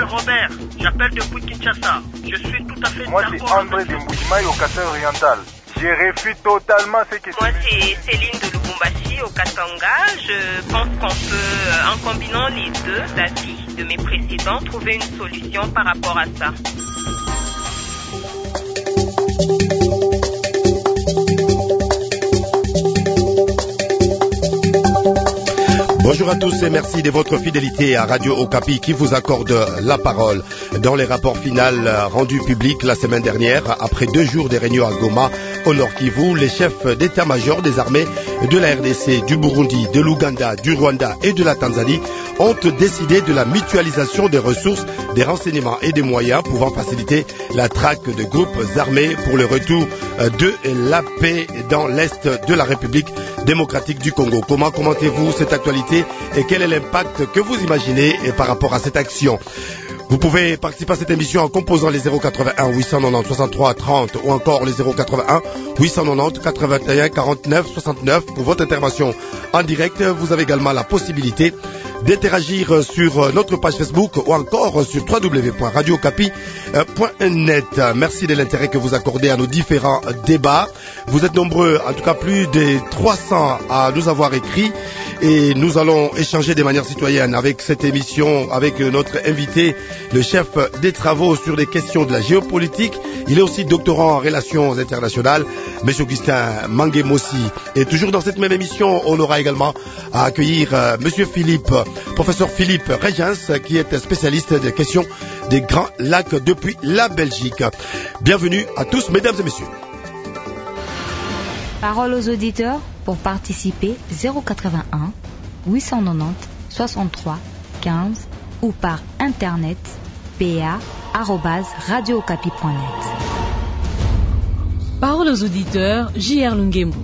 Robert, j'appelle depuis Kinshasa. Je suis tout à fait Moi, c'est André de Moujimaï au Katanga oriental. Je refuse totalement ce que Moi, c'est Céline de Lubumbashi au Katanga. Je pense qu'on peut, en combinant les deux avis de mes précédents, trouver une solution par rapport à ça. Bonjour à tous et merci de votre fidélité à Radio Okapi qui vous accorde la parole. Dans les rapports finaux rendus publics la semaine dernière, après 2 jours de réunions à Goma, au Nord Kivu, les chefs d'état-major des armées de la RDC, du Burundi, de l'Ouganda, du Rwanda et de la Tanzanie ont décidé de la mutualisation des ressources, des renseignements et des moyens pouvant faciliter la traque de groupes armés pour le retour de la paix dans l'Est de la République démocratique du Congo. Comment commentez-vous cette actualité et quel est l'impact que vous imaginez par rapport à cette action? Vous pouvez participer à cette émission en composant les 081 890 63 30 ou encore les 081 890 81 49 69 pour votre intervention en direct. Vous avez également la possibilité d'interagir sur notre page Facebook ou encore sur www.radiocapi.net. Merci de l'intérêt que vous accordez à nos différents débats. Vous êtes nombreux, en tout cas plus de 300 à nous avoir écrit et nous allons échanger de manière citoyenne avec cette émission, avec notre invité, le chef des travaux sur les questions de la géopolitique. Il est aussi doctorant en relations internationales, M. Augustin Manguemossi. Et toujours dans cette même émission, on aura également à accueillir M. Philippe, professeur Philippe Régens, qui est spécialiste des questions des Grands Lacs depuis la Belgique. Bienvenue à tous, mesdames et messieurs. Parole aux auditeurs pour participer 081 890 63 15 ou par internet pa@radiookapi.net. Parole aux auditeurs, J.R. Lungembo.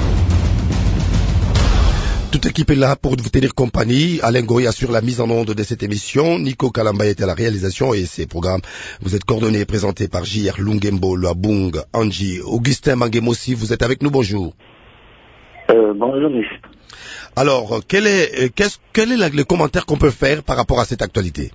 Toute équipe est là pour vous tenir compagnie. Alain Goy assure la mise en onde de cette émission. Nico Kalamba est à la réalisation et ces programmes vous êtes coordonnés et présentés par J.R. Lungembo, Luabung, Angie, Augustin Manguemossi. Vous êtes avec nous, bonjour. Bonjour, monsieur. Alors, quel est le commentaire qu'on peut faire par rapport à cette actualité?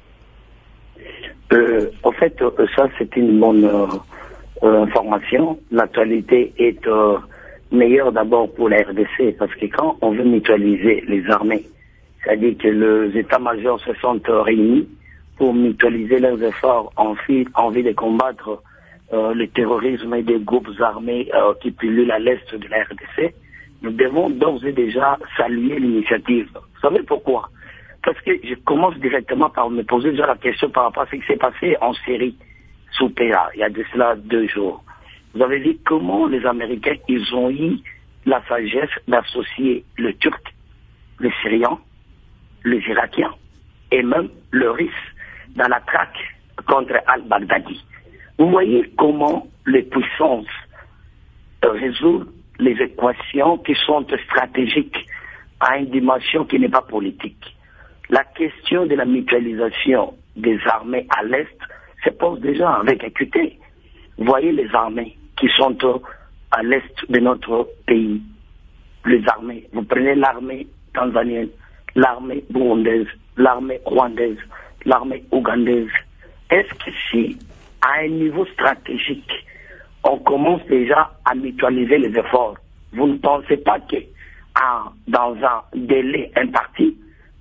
En fait, ça c'est une bonne information. L'actualité est meilleure d'abord pour la RDC parce que quand on veut mutualiser les armées, c'est-à-dire que les états-majors se sont réunis pour mutualiser leurs efforts en vue de combattre le terrorisme et des groupes armés qui pullulent à l'est de la RDC, nous devons d'ores et déjà saluer l'initiative. Vous savez pourquoi? Parce que je commence directement par me poser déjà la question par rapport à ce qui s'est passé en Syrie, sous PA, il y a de cela 2 jours. Vous avez vu comment les Américains, ils ont eu la sagesse d'associer le Turc, le Syrien, les Irakiens et même le Russe dans la traque contre al-Baghdadi. Vous voyez comment les puissances résolvent les équations qui sont stratégiques à une dimension qui n'est pas politique. La question de la mutualisation des armées à l'Est se pose déjà avec acuité. Vous voyez les armées qui sont à l'Est de notre pays. Les armées, vous prenez l'armée tanzanienne, l'armée burundaise, l'armée rwandaise, l'armée ougandaise. Est-ce que si, à un niveau stratégique, on commence déjà à mutualiser les efforts, vous ne pensez pas que dans un délai imparti,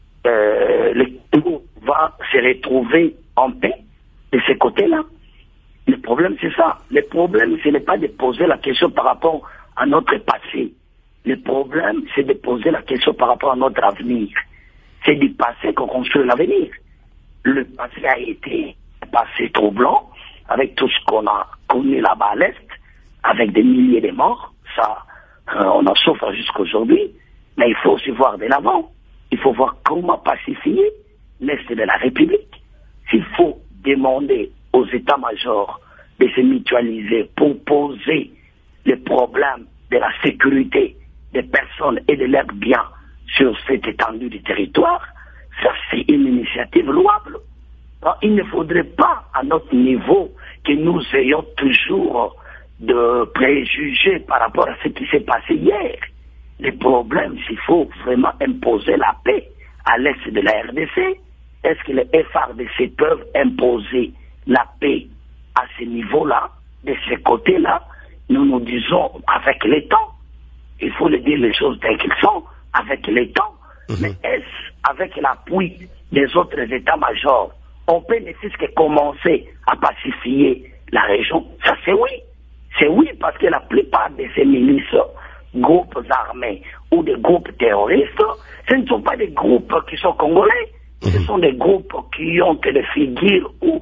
le tout va se retrouver en paix de ce côté-là? Le problème, c'est ça. Le problème, ce n'est pas de poser la question par rapport à notre passé. Le problème, c'est de poser la question par rapport à notre avenir. C'est du passé qu'on construit l'avenir. Le passé a été un passé troublant, avec tout ce qu'on a connu là-bas à l'Est, avec des milliers de morts. Ça, on en souffre jusqu'à aujourd'hui. Mais il faut aussi voir de l'avant. Il faut voir comment pacifier l'Est de la République. S'il faut demander aux états-majors de se mutualiser pour poser les problèmes de la sécurité des personnes et de leurs biens sur cette étendue du territoire, ça c'est une initiative louable. Alors, il ne faudrait pas à notre niveau que nous ayons toujours de préjugés par rapport à ce qui s'est passé hier. Le problème, c'est qu'il faut vraiment imposer la paix à l'est de la RDC. est-ce que les FARDC peuvent imposer la paix à ce niveau-là, de ce côté-là? Nous nous disons avec le temps. Il faut le dire les choses telles qu'elles sont, avec le temps. Mais est-ce avec l'appui des autres états-majors, on peut ne fût-ce que commencer à pacifier la région? Ça, c'est oui. C'est oui, parce que la plupart de ces milices, groupes armés ou des groupes terroristes, ce ne sont pas des groupes qui sont congolais. Ce sont des groupes qui ont que des figures ou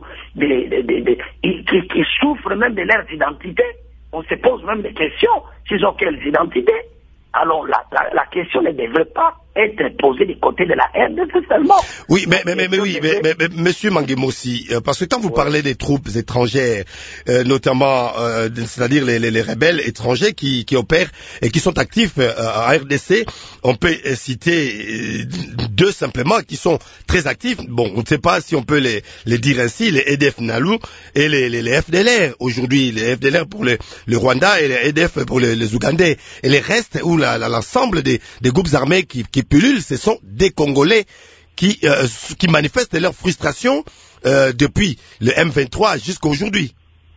qui souffrent même de leurs identités. On se pose même des questions s'ils ont quelles identités. Alors la question ne devrait pas être posée du côté de la RDC seulement. Oui, mais Monsieur Mangemossi, parce que quand vous parlez des troupes étrangères, notamment, c'est-à-dire les rebelles étrangers qui opèrent et qui sont actifs en RDC, on peut citer deux simplement qui sont très actifs. Bon, on ne sait pas si on peut les dire ainsi, les EDF Nalu et les FDLR. Aujourd'hui, les FDLR pour le Rwanda et les EDF pour les Ougandais. Et les restes, ou l'ensemble des groupes armés qui pullulent, ce sont des Congolais qui manifestent leur frustration depuis le M23 jusqu'à aujourd'hui.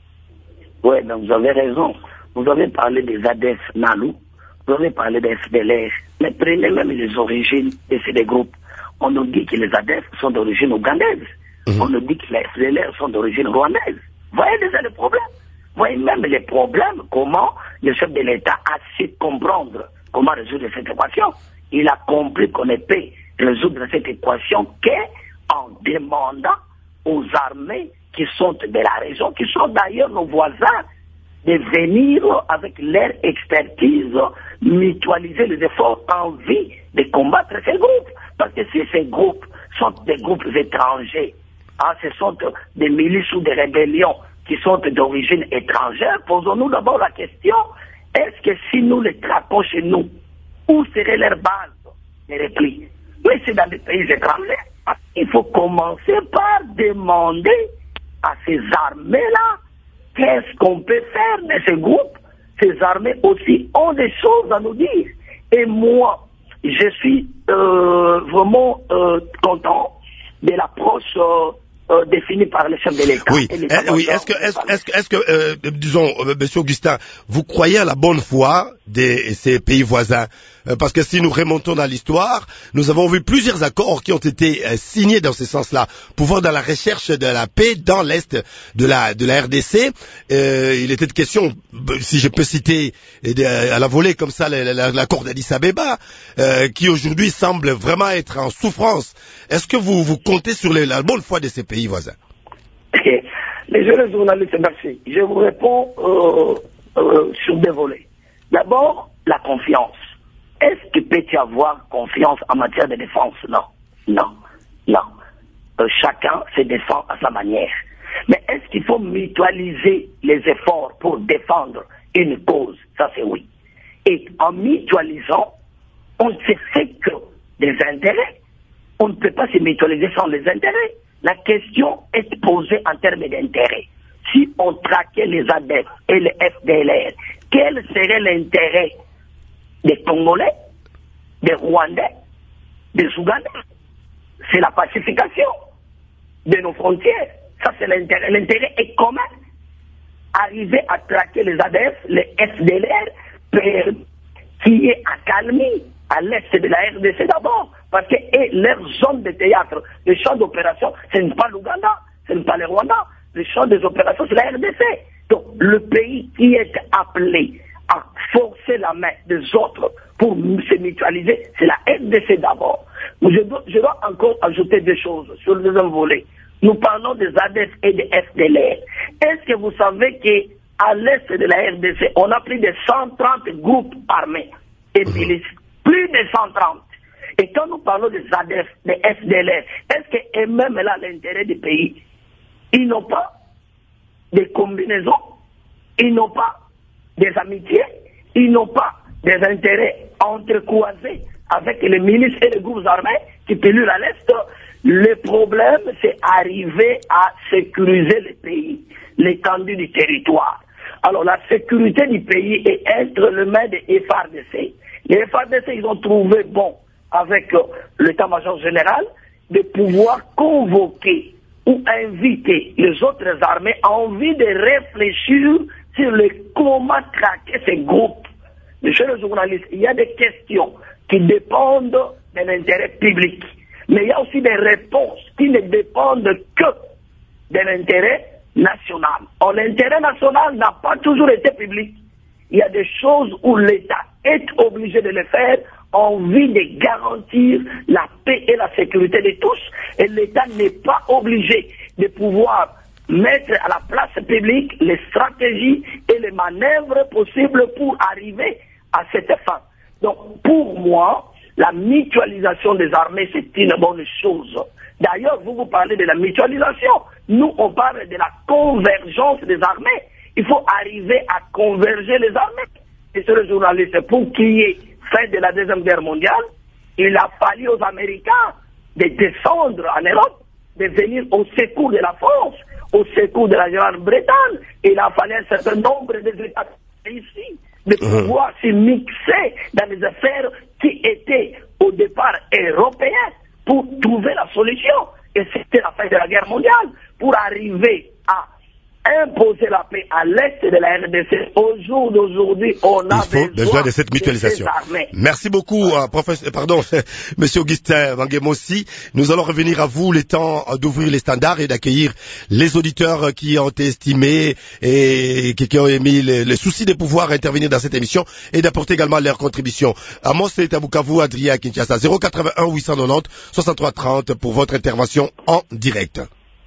Oui, donc vous avez raison. Vous avez parlé des ADF Nalu, vous avez parlé des FDLR, mais prenez même les origines de ces deux groupes. On nous dit que les ADF sont d'origine ougandaise. On nous dit que les FDLR sont d'origine rwandaise. Vous voyez déjà le problème. Vous voyez même les problèmes, comment le chef de l'État a su comprendre comment résoudre cette équation. Il a compris qu'on ne peut résoudre cette équation qu'en demandant aux armées qui sont de la région, qui sont d'ailleurs nos voisins, de venir avec leur expertise, mutualiser les efforts en vue de combattre ces groupes. Parce que si ces groupes sont des groupes étrangers, ce sont des milices ou des rébellions qui sont d'origine étrangère, posons-nous d'abord la question, est-ce que si nous les traquons chez nous, où serait leur base de repli? Mais c'est dans les pays étrangers. Il faut commencer par demander à ces armées-là qu'est-ce qu'on peut faire de ces groupes. Ces armées aussi ont des choses à nous dire. Et moi, je suis vraiment content de l'approche définie par le chef de l'État. Oui, est-ce que disons, Monsieur Augustin, vous croyez à la bonne foi de ces pays voisins? Parce que si nous remontons dans l'histoire, nous avons vu plusieurs accords qui ont été signés dans ce sens-là, pouvant dans la recherche de la paix dans l'est de la RDC. Il était de question, si je peux citer à la volée comme ça, l'accord d'Addis Abeba, qui aujourd'hui semble vraiment être en souffrance. Est-ce que vous comptez sur la bonne foi de ces pays voisins? Les jeunes journalistes, merci. Je vous réponds sur deux volets. D'abord, la confiance. Est-ce qu'il peut y avoir confiance en matière de défense? Non. Chacun se défend à sa manière. Mais est-ce qu'il faut mutualiser les efforts pour défendre une cause? Ça, c'est oui. Et en mutualisant, on ne se fait que des intérêts. On ne peut pas se mutualiser sans les intérêts. La question est posée en termes d'intérêt. Si on traquait les ADF et les FDLR, quel serait l'intérêt des Congolais, des Rwandais, des Ougandais? C'est la pacification de nos frontières. Ça, c'est l'intérêt. L'intérêt est commun. Arriver à traquer les ADF, les FDLR, qui est accalmie à l'est de la RDC d'abord, parce que leur zone de théâtre, le champ d'opération, ce n'est pas l'Ouganda, ce n'est pas le Rwanda, le champ des opérations, c'est la RDC. Donc, le pays qui est appelé à forcer la main des autres pour se mutualiser, c'est la RDC d'abord. Je dois encore ajouter deux choses sur le deuxième volet. Nous parlons des ADF et des FDLR. Est-ce que vous savez qu'à l'est de la RDC, on a plus de 130 groupes armés et milices? Plus de 130. Et quand nous parlons des ADF, des FDLR, est-ce qu'eux-mêmes là l'intérêt du pays? Ils n'ont pas des combinaisons, ils n'ont pas des amitiés, ils n'ont pas des intérêts entrecroisés avec les milices et les groupes armés qui pullulent à l'Est. Le problème, c'est arriver à sécuriser le pays, l'étendue du territoire. Alors la sécurité du pays est entre les mains des FARDC. Les FARDC, ils ont trouvé bon avec l'état-major général, de pouvoir convoquer ou inviter les autres armées à envie de réfléchir sur le comment traquer ces groupes. Monsieur le journaliste, il y a des questions qui dépendent de l'intérêt public, mais il y a aussi des réponses qui ne dépendent que de l'intérêt national. Or, l'intérêt national n'a pas toujours été public. Il y a des choses où l'État est obligé de le faire en vue de garantir la paix et la sécurité de tous, et l'État n'est pas obligé de pouvoir mettre à la place publique les stratégies et les manœuvres possibles pour arriver à cette fin. Donc, pour moi, la mutualisation des armées, c'est une bonne chose. D'ailleurs, vous parlez de la mutualisation. Nous, on parle de la convergence des armées. Il faut arriver à converger les armées. Et sur le journaliste, pour qu'il y ait fin de la Deuxième Guerre mondiale, il a fallu aux Américains de descendre en Europe, de venir au secours de la France, au secours de la Grande-Bretagne. Il a fallu un certain nombre d'États ici de pouvoir se mixer dans les affaires qui étaient au départ européennes pour trouver la solution. Et c'était la fin de la guerre mondiale pour arriver à imposer la paix à l'est de la RDC. Au jour d'aujourd'hui, on a besoin de cette mutualisation. Merci beaucoup, Monsieur Augustin Wangemossi. Nous allons revenir à vous, le temps d'ouvrir les standards et d'accueillir les auditeurs qui ont estimé et qui ont émis le souci de pouvoir intervenir dans cette émission et d'apporter également leur contribution. Amos est à Bukavu, Adrien à Kinshasa. 081 890 63 30 pour votre intervention en direct.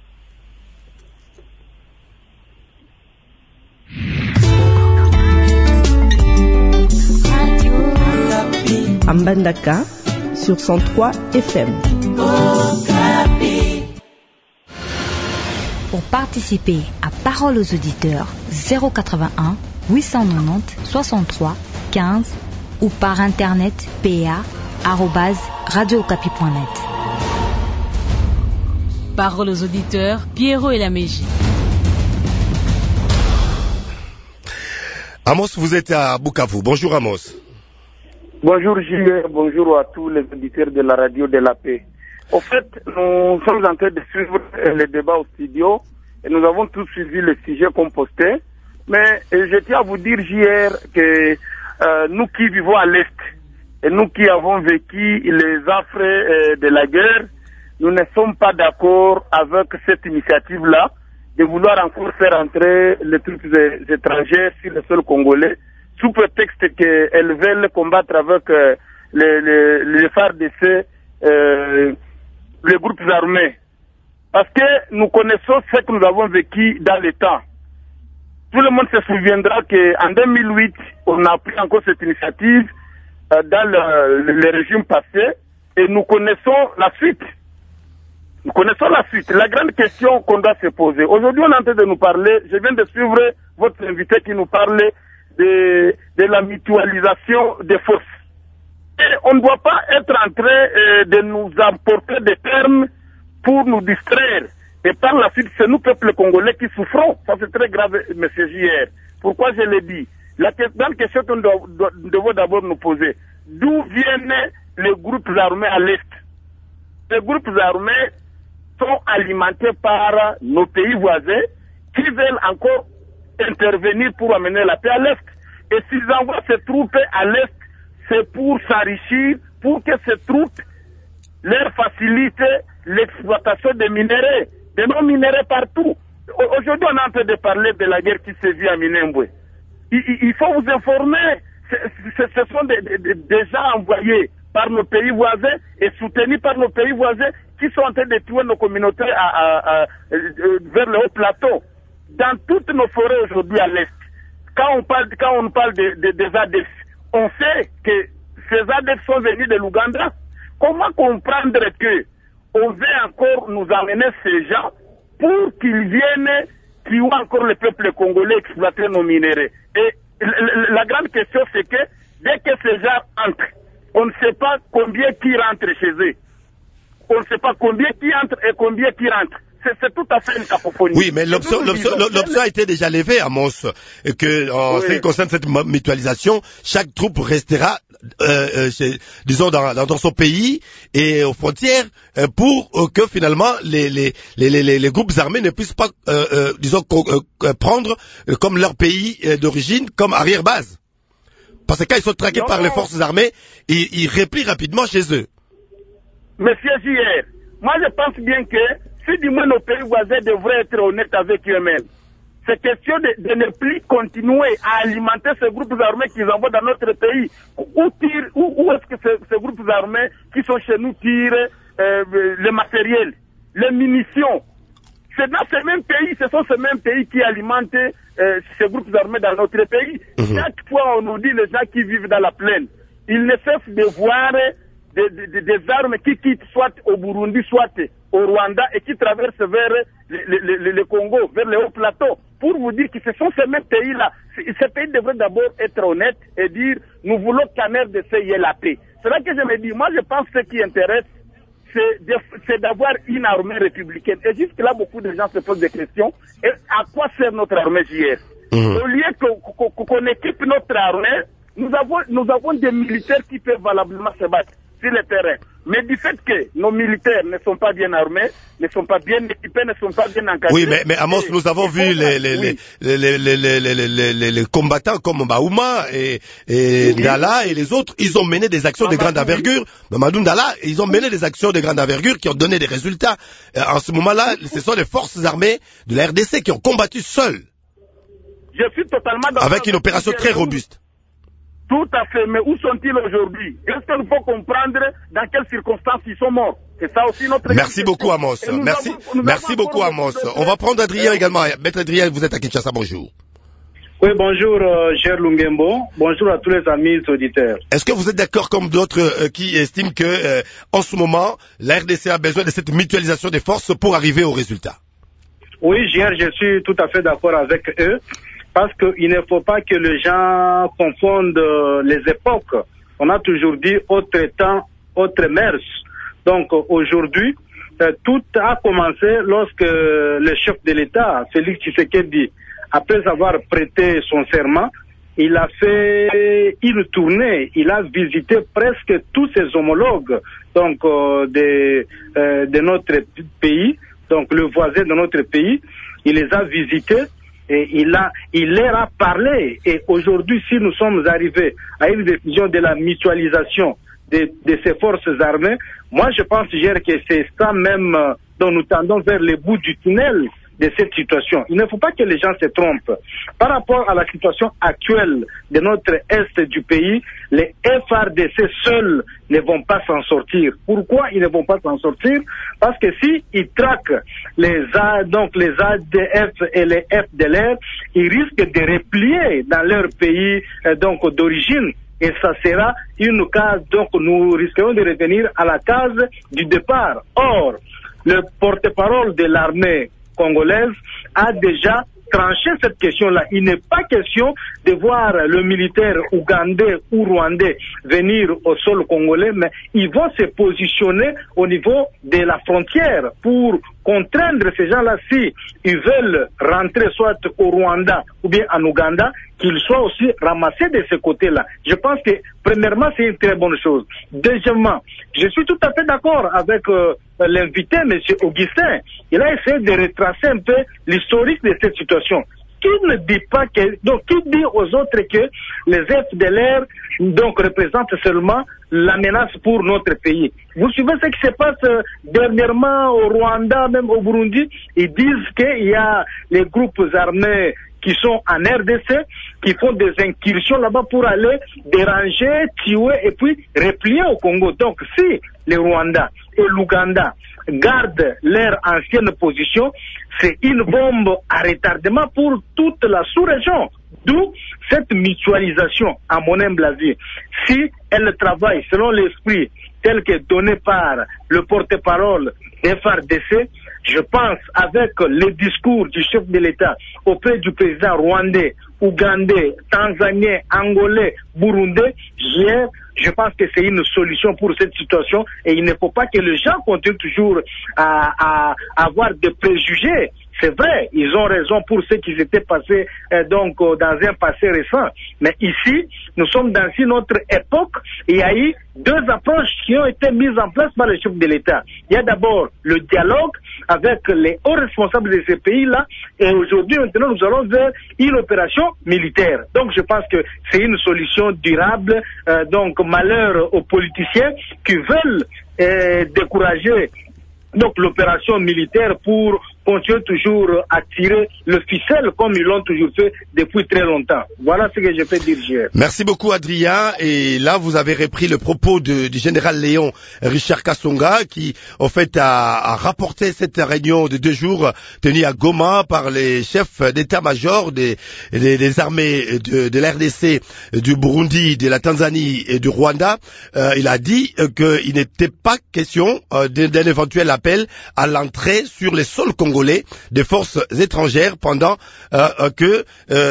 Ambandaka sur 103 FM. Pour participer à Parole aux auditeurs, 081 890 63 15 ou par internet pa@radiookapi.net. Parole aux auditeurs, Pierrot et la Mégie. Amos, vous êtes à Bukavu. Bonjour Amos. Bonjour Julien, bonjour à tous les auditeurs de la radio de la paix. Au fait, nous sommes en train de suivre le débat au studio et nous avons tous suivi le sujet qu'on postait. Mais je tiens à vous dire, JR, que nous qui vivons à l'Est et nous qui avons vécu les affres de la guerre, nous ne sommes pas d'accord avec cette initiative-là de vouloir encore faire entrer les troupes étrangères sur le sol congolais sous prétexte qu'elles veulent combattre avec les FARDC, les groupes armés. Parce que nous connaissons ce que nous avons vécu dans le temps. Tout le monde se souviendra qu'en 2008, on a pris encore cette initiative dans le régime passé et nous connaissons la suite. Nous connaissons la suite. La grande question qu'on doit se poser. Aujourd'hui, on est en train de nous parler, je viens de suivre votre invité qui nous parlait de la mutualisation des forces. Et on ne doit pas être en train de nous apporter des termes pour nous distraire. Et par la suite, c'est nous, peuple congolais, qui souffrons. Ça, c'est très grave, M. JR. Pourquoi je l'ai dit? La grande question que nous devons d'abord nous poser. D'où viennent les groupes armés à l'Est? Les groupes armés sont alimentés par nos pays voisins qui veulent encore intervenir pour amener la paix à l'Est. Et s'ils envoient ces troupes à l'Est, c'est pour s'enrichir, pour que ces troupes leur facilitent l'exploitation des minéraux, de nos minéraux partout. Aujourd'hui, on est en train de parler de la guerre qui se vit à Minembwe. Il faut vous informer. Ce sont des gens envoyés par nos pays voisins et soutenus par nos pays voisins qui sont en train de tuer nos communautés vers le haut plateau. Dans toutes nos forêts aujourd'hui à l'Est, quand on parle des ADF, on sait que ces ADF sont venus de l'Ouganda. Comment comprendre que on veut encore nous amener ces gens pour qu'ils viennent tuer encore le peuple congolais, exploiter nos minéraux? Et la grande question, c'est que dès que ces gens entrent, on ne sait pas combien qui rentrent chez eux. On ne sait pas combien qui entrent et combien qui rentrent. C'est tout à fait une cacophonie. Oui, mais l'option a été déjà levée, Amos, que en ce qui concerne cette mutualisation, chaque troupe restera disons dans son pays et aux frontières pour que finalement les groupes armés ne puissent pas disons prendre comme leur pays d'origine comme arrière-base. Parce que quand ils sont traqués par les forces armées, ils replient rapidement chez eux. Monsieur J.R., moi je pense bien que si du moins nos pays voisins devraient être honnêtes avec eux-mêmes, c'est question de ne plus continuer à alimenter ces groupes armés qu'ils envoient dans notre pays. Où est-ce que ces groupes armés qui sont chez nous tirent le matériel, les munitions? C'est dans ces mêmes pays, ce sont ces mêmes pays qui alimentent ces groupes armés dans notre pays. Chaque fois on nous dit les gens qui vivent dans la plaine, ils ne cessent de voir des armes qui quittent soit au Burundi, soit au Rwanda et qui traversent vers le Congo, vers les hauts plateaux. Pour vous dire que ce sont ces mêmes pays-là. Ces pays devraient d'abord être honnêtes et dire nous voulons qu'en RDC y ait la paix. C'est là que je me dis, moi je pense que ce qui intéresse, c'est d'avoir une armée républicaine. Et jusque-là, beaucoup de gens se posent des questions. Et à quoi sert notre armée JR? Au lieu qu'on équipe notre armée, nous avons des militaires qui peuvent valablement se battre sur le terrain. Mais du fait que nos militaires ne sont pas bien armés, ne sont pas bien équipés, ne sont pas bien encadrés. Oui, mais Amos, nous avons vu les combattants comme Baouma et Ndala et les autres, ils ont mené des actions de grande envergure. Mamadou Ndala, ils ont mené des actions de grande envergure qui ont donné des résultats. En ce moment-là, ce sont les forces armées de la RDC qui ont combattu seules. Je suis totalement d'accord. Avec une opération très robuste. Tout à fait, mais où sont-ils aujourd'hui? Est-ce qu'il faut comprendre dans quelles circonstances ils sont morts? C'est ça aussi notre... Merci beaucoup, Amos. Merci beaucoup, Amos. On va prendre Adrien également. Maître Adrien, vous êtes à Kinshasa, bonjour. Oui, bonjour, cher Lungembo. Bonjour à tous les amis auditeurs. Est-ce que vous êtes d'accord comme d'autres qui estiment que, en ce moment, la RDC a besoin de cette mutualisation des forces pour arriver au résultat? Oui, je suis tout à fait d'accord avec eux. Parce qu'il ne faut pas que les gens confondent les époques. On a toujours dit autre temps, autre mœurs. Donc aujourd'hui, tout a commencé lorsque le chef de l'État, Félix Tshisekedi, après avoir prêté son serment, il a fait une tournée, il a visité presque tous ses homologues donc de notre pays, donc le voisin de notre pays, il les a visités. Et il leur a parlé. Et aujourd'hui, si nous sommes arrivés à une décision de la mutualisation de ces forces armées, moi je pense que c'est ça même dont nous tendons vers le bout du tunnel de cette situation. Il ne faut pas que les gens se trompent. Par rapport à la situation actuelle de notre est du pays, les FARDC seuls ne vont pas s'en sortir. Pourquoi ils ne vont pas s'en sortir? Parce que si ils traquent les ADF et les FDLR, ils risquent de replier dans leur pays d'origine. Et ça sera une case, donc nous risquerons de revenir à la case du départ. Or, le porte-parole de l'armée congolaise a déjà tranché cette question-là. Il n'est pas question de voir le militaire ougandais ou rwandais venir au sol congolais, mais ils vont se positionner au niveau de la frontière pour contraindre ces gens-là, si ils veulent rentrer soit au Rwanda ou bien en Ouganda, qu'ils soient aussi ramassés de ce côté-là. Je pense que, premièrement, c'est une très bonne chose. Deuxièmement, je suis tout à fait d'accord avec l'invité, M. Augustin. Il a essayé de retracer un peu l'historique de cette situation. Qui ne dit pas que, donc, qui dit aux autres que les FDLR, donc, représentent seulement la menace pour notre pays? Vous suivez ce qui se passe dernièrement au Rwanda, même au Burundi? Ils disent qu'il y a les groupes armés qui sont en RDC, qui font des incursions là-bas pour aller déranger, tuer et puis replier au Congo. Donc, si les Rwandais et l'Ouganda gardent leur ancienne position, c'est une bombe à retardement pour toute la sous-région. D'où cette mutualisation, à mon humble avis. Si elle travaille selon l'esprit tel que donné par le porte-parole des FARDC, je pense, avec le discours du chef de l'État auprès du président rwandais, ougandais, tanzanien, angolais, burundais, je pense que c'est une solution pour cette situation et il ne faut pas que les gens continuent toujours à avoir des préjugés c'est vrai, ils ont raison pour ce qui s'était passé dans un passé récent. Mais ici, nous sommes dans une autre époque et il y a eu deux approches qui ont été mises en place par le chef de l'État. Il y a d'abord le dialogue avec les hauts responsables de ces pays-là et aujourd'hui, maintenant, nous allons vers une opération militaire. Donc, je pense que c'est une solution durable. Donc, malheur aux politiciens qui veulent décourager donc l'opération militaire pour continuer toujours à tirer le ficelle comme ils l'ont toujours fait depuis très longtemps. Voilà ce que je peux dire, Gilles. Merci beaucoup, Adrien. Et là, vous avez repris le propos du général Léon Richard Kasonga qui, en fait, a rapporté cette réunion de 2 jours tenue à Goma par les chefs d'état-major des armées de la RDC, du Burundi, de la Tanzanie et du Rwanda. Il a dit qu'il n'était pas question d'un éventuel appel à l'entrée sur les sols congolais des forces étrangères pendant que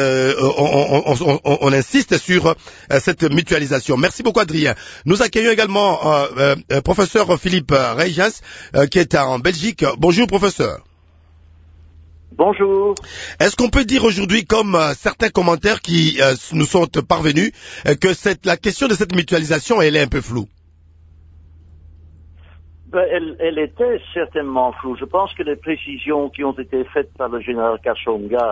on insiste sur cette mutualisation. Merci beaucoup, Adrien. Nous accueillons également professeur Philippe Reygens qui est en Belgique. Bonjour, professeur. Bonjour. Est-ce qu'on peut dire aujourd'hui, comme certains commentaires qui nous sont parvenus, que la question de cette mutualisation, elle est un peu floue? Elle était certainement floue. Je pense que les précisions qui ont été faites par le général Kasonga,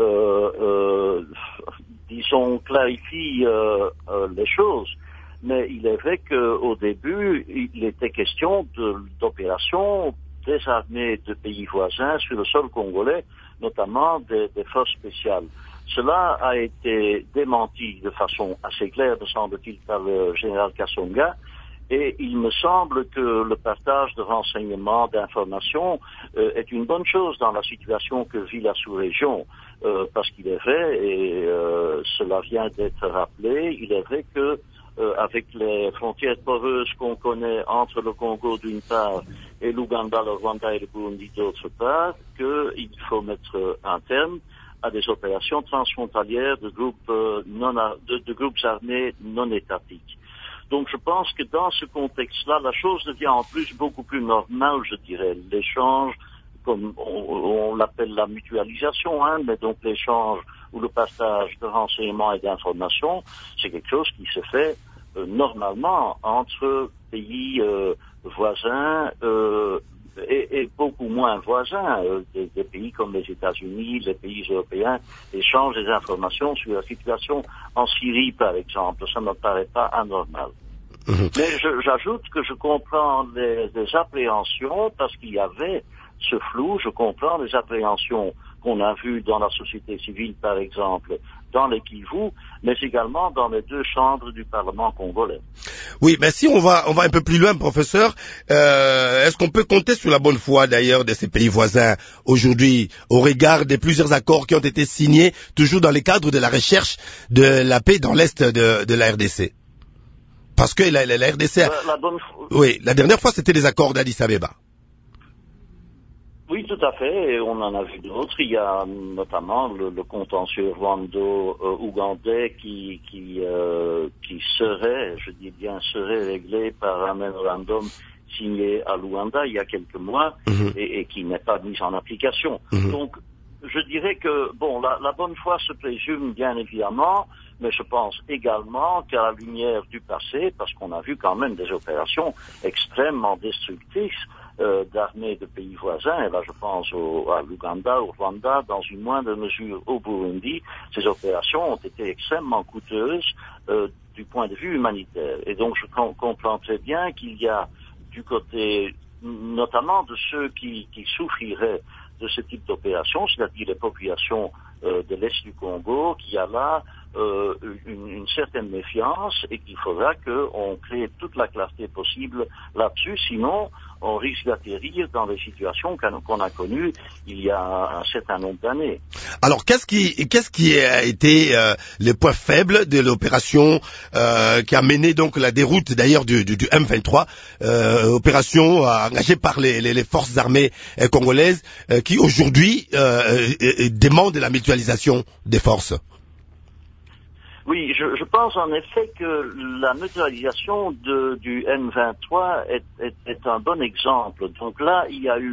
disons, clarifient les choses. Mais il est vrai qu'au début, il était question d'opérations des armées de pays voisins sur le sol congolais, notamment des forces spéciales. Cela a été démenti de façon assez claire, me semble-t-il, par le général Kasonga. Et il me semble que le partage de renseignements, d'informations est une bonne chose dans la situation que vit la sous-région. Parce qu'il est vrai, et cela vient d'être rappelé, il est vrai que avec les frontières poreuses qu'on connaît entre le Congo d'une part et l'Ouganda, le Rwanda et le Burundi d'autre part, qu'il faut mettre un terme à des opérations transfrontalières de groupes armés non étatiques. Donc je pense que dans ce contexte-là, la chose devient en plus beaucoup plus normale, je dirais. L'échange, comme on l'appelle la mutualisation, mais donc l'échange ou le partage de renseignements et d'informations, c'est quelque chose qui se fait normalement entre pays voisins et beaucoup moins voisins. Des pays comme les États-Unis, les pays européens échangent des informations sur la situation en Syrie, par exemple. Ça ne me paraît pas anormal. Mais j'ajoute que je comprends les appréhensions parce qu'il y avait ce flou. Je comprends les appréhensions qu'on a vues dans la société civile, par exemple, dans les Kivu, mais également dans les 2 chambres du Parlement congolais. Oui, mais si on va un peu plus loin, professeur, est-ce qu'on peut compter sur la bonne foi d'ailleurs de ces pays voisins aujourd'hui au regard des plusieurs accords qui ont été signés, toujours dans le cadre de la recherche de la paix dans l'Est de la RDC? Parce que la RDC... Oui, la dernière fois c'était les accords d'Addis Abeba. Oui, tout à fait, et on en a vu d'autres. Il y a notamment le contentieux rwando-ougandais qui serait, je dis bien serait réglé par un mémorandum signé à Luanda il y a quelques mois et qui n'est pas mis en application. Donc, je dirais que, bon, la bonne foi se présume bien évidemment, mais je pense également qu'à la lumière du passé, parce qu'on a vu quand même des opérations extrêmement destructrices d'armées de pays voisins, et là je pense à l'Ouganda, au Rwanda, dans une moindre mesure au Burundi, ces opérations ont été extrêmement coûteuses du point de vue humanitaire. Et donc je comprends très bien qu'il y a du côté notamment de ceux qui souffriraient de ce type d'opération, c'est-à-dire les populations de l'Est du Congo, qui a là une certaine méfiance et qu'il faudra qu'on crée toute la clarté possible là-dessus, sinon on risque d'atterrir dans des situations qu'on a connues il y a un certain nombre d'années. Alors qu'est-ce qui a été les points faibles de l'opération qui a mené donc la déroute d'ailleurs du M23, opération engagée par les forces armées congolaises qui aujourd'hui demandent la mutualisation des forces? Oui, je pense en effet que la neutralisation du M23 est un bon exemple. Donc là, il y a eu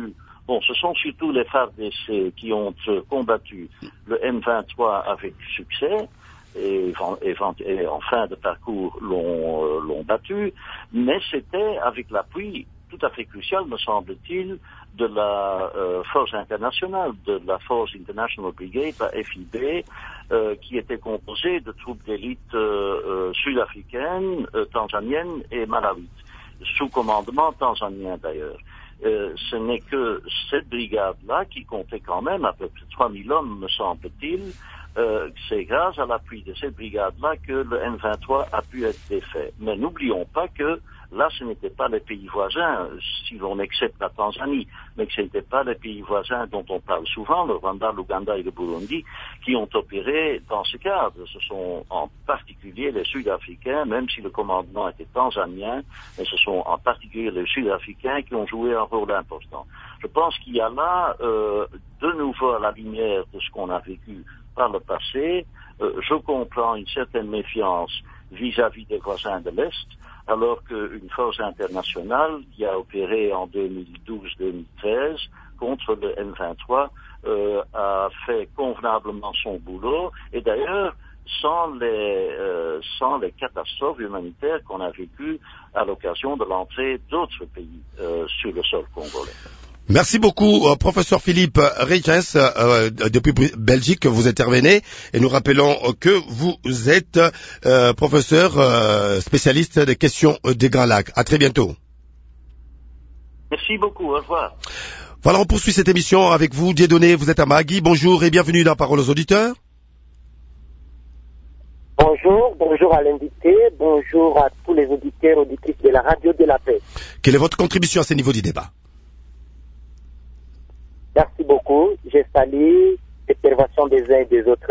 Bon, ce sont surtout les FARDC qui ont combattu le M23 avec succès et en fin de parcours l'ont battu, mais c'était avec l'appui tout à fait crucial, me semble-t-il, de la force internationale, de la Force International Brigade, la FIB, qui était composée de troupes d'élite sud-africaines, tanzaniennes et malawites, sous commandement tanzanien d'ailleurs. Ce n'est que cette brigade-là qui comptait quand même à peu près 3000 hommes, me semble-t-il. C'est grâce à l'appui de cette brigade-là que le M23 a pu être défait. Mais n'oublions pas que là, ce n'étaient pas les pays voisins, si l'on accepte la Tanzanie, mais que ce n'étaient pas les pays voisins dont on parle souvent, le Rwanda, l'Ouganda et le Burundi, qui ont opéré dans ce cadre. Ce sont en particulier les Sud-Africains, même si le commandement était tanzanien, mais ce sont en particulier les Sud-Africains qui ont joué un rôle important. Je pense qu'il y a là, de nouveau à la lumière de ce qu'on a vécu par le passé, je comprends une certaine méfiance vis-à-vis des voisins de l'Est, alors qu'une force internationale qui a opéré en 2012-2013 contre le M23 a fait convenablement son boulot, et d'ailleurs sans les catastrophes humanitaires qu'on a vécues à l'occasion de l'entrée d'autres pays sur le sol congolais. Merci beaucoup, professeur Philippe Reijens, depuis Belgique, vous intervenez, et nous rappelons que vous êtes professeur spécialiste des questions des Grands Lacs. À très bientôt. Merci beaucoup, au revoir. Voilà, on poursuit cette émission avec vous. Dieudonné, vous êtes à Magui. Bonjour et bienvenue dans Parole aux auditeurs. Bonjour à l'invité, bonjour à tous les auditeurs, auditrices de la radio de la paix. Quelle est votre contribution à ce niveau du débat? Merci beaucoup. Je salue l'observation des uns et des autres.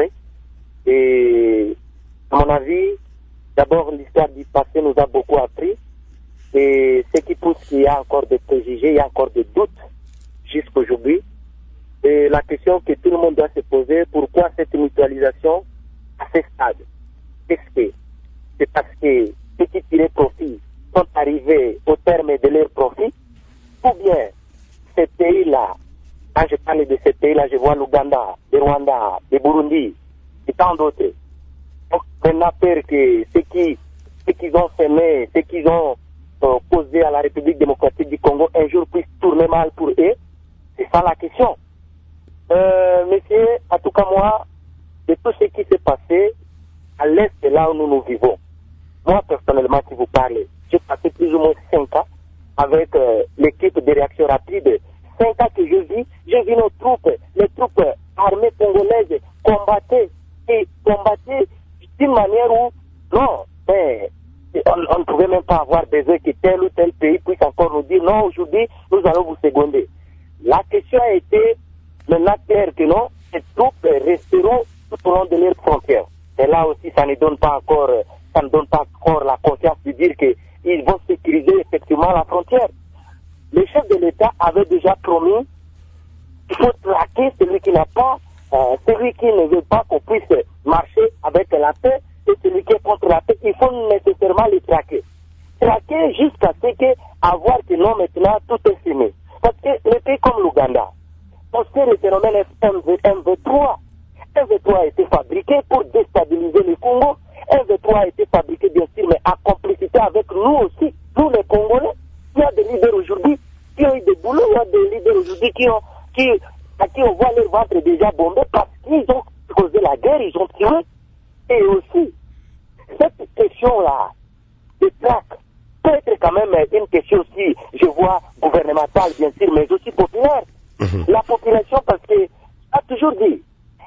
Et à mon avis, d'abord, l'histoire du passé nous a beaucoup appris. Et ce qui pousse qu'il y a encore des préjugés, il y a encore des doutes jusqu'aujourd'hui. Et la question que tout le monde doit se poser, pourquoi cette mutualisation à ce stade? Est-ce que c'est parce que ceux qui tiraient profit sont arrivés au terme de leur profit? Ou bien ces pays-là, quand je parle de ces pays-là, je vois l'Ouganda, le Rwanda, le Burundi et tant d'autres. Donc, on a peur que ceux qu'ils ont semé, ceux qu'ils ont posé à la République démocratique du Congo, un jour puissent tourner mal pour eux. C'est ça la question. Monsieur, en tout cas moi, de tout ce qui s'est passé à l'est de là où nous vivons, moi personnellement, si vous parlez, j'ai passé plus ou moins 5 ans avec l'équipe de réaction rapide. 5 ans que je vis nos troupes, les troupes armées congolaises combattaient d'une manière où, non, mais on ne pouvait même pas avoir besoin que tel ou tel pays puisse encore nous dire non, aujourd'hui, nous allons vous seconder. La question a été maintenant claire que non, ces troupes resteront tout au long de leurs frontières. Et là aussi, ça ne donne pas encore la confiance de dire qu'ils vont sécuriser effectivement la frontière. Le chef de l'État avait déjà promis qu'il faut traquer celui qui n'a pas, celui qui ne veut pas qu'on puisse marcher avec la paix, et celui qui est contre la paix, il faut nécessairement le traquer. Traquer jusqu'à ce que, avoir que non, maintenant, tout est fini. Parce que les pays comme l'Ouganda, on sait le phénomène MV3. MV3 a été fabriqué pour déstabiliser le Congo. MV3 a été fabriqué, bien sûr, mais en complicité avec nous aussi, nous les Congolais. Il y a des leaders aujourd'hui qui ont eu des boulots, il y a des leaders aujourd'hui à qui on voit leur ventre déjà bombé parce qu'ils ont causé la guerre, ils ont tiré. Et aussi, cette question-là, de traque, peut être quand même une question aussi, je vois, gouvernementale, bien sûr, mais aussi populaire. La population, parce que, a toujours dit,